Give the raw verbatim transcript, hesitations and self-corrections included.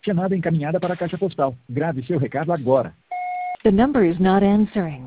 Chamada encaminhada para a caixa postal. Grave seu recado agora. The number is not answering.